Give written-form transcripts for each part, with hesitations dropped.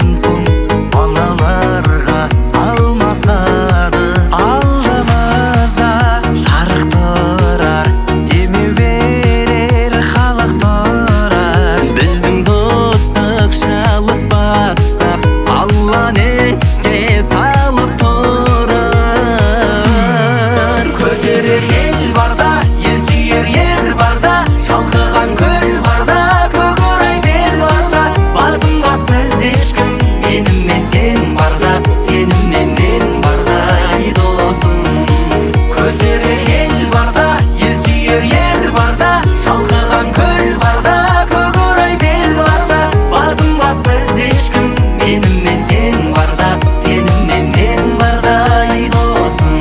соң балаларға алмасады. Алдымызда жарық тұрар, демеу берер халық тұрар. Біздің достық шалыспасақ, Алланы еске салып тұрар. Көтерер ел барда, ел сүйер ер барда, шалқыған көл барда, көкорай бел барда. Басым бас бізде ешкім, менім мен сен барда, сенім мен барда, ай досым. Көтерер ел барда, ел сүйер ер барда, шалқыған көл барда, көкорай бел барда. Басым бас бізде ешкім, менім мен сен барда, сенім мен барда, ай досым.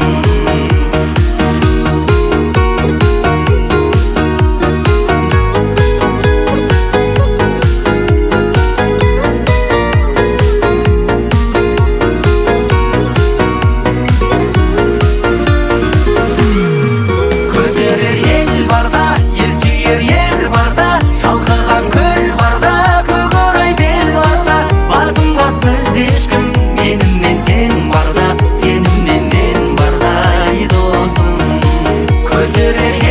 Көтерер ел барда, ел сүйер ер барда, шалқыған көл барда, көкорай бел барда. Басым бас бізде ешкім, менім мен сен барда, сенім мен барда, ай досым. Көтерер